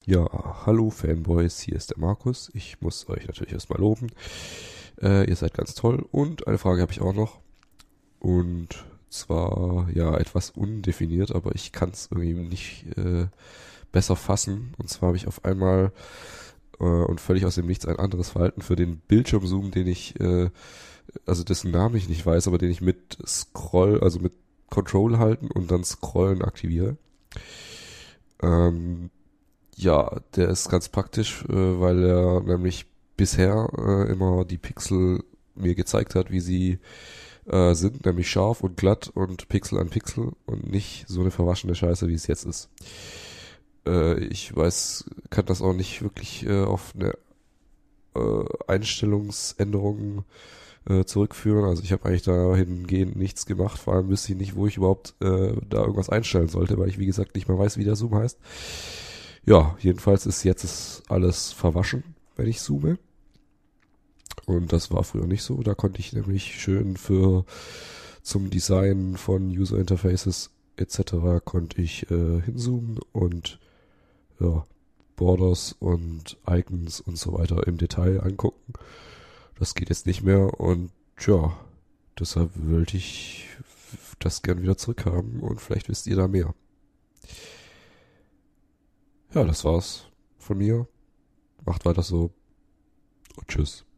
Ja, hallo Fanboys, hier ist der Markus. Ich muss euch natürlich erstmal loben. Ihr seid ganz toll. Und eine Frage habe ich auch noch. Und zwar, ja, etwas undefiniert, aber ich kann es irgendwie nicht besser fassen. Und zwar habe ich auf einmal und völlig aus dem Nichts ein anderes Verhalten für den Bildschirmzoom, den ich, also dessen Namen ich nicht weiß, aber den ich mit Scroll, also mit Control halten und dann Scrollen aktiviere. Ähm, Ja, der ist ganz praktisch, weil er nämlich bisher immer die Pixel mir gezeigt hat, wie sie sind, nämlich scharf und glatt und Pixel an Pixel und nicht so eine verwaschene Scheiße, wie es jetzt ist. Ich weiß, kann das auch nicht wirklich auf eine Einstellungsänderung zurückführen. Also ich habe eigentlich dahingehend nichts gemacht, vor allem wüsste ich nicht, wo ich überhaupt da irgendwas einstellen sollte, weil ich wie gesagt nicht mehr weiß, wie der Zoom heißt. Ja, jedenfalls ist jetzt alles verwaschen, wenn ich zoome. Und das war früher nicht so. Da konnte ich nämlich schön zum Design von User Interfaces etc. konnte ich hinzoomen und ja, Borders und Icons und so weiter im Detail angucken. Das geht jetzt nicht mehr und ja, deshalb wollte ich das gern wieder zurückhaben und vielleicht wisst ihr da mehr. Ja, das war's von mir. Macht weiter so und tschüss.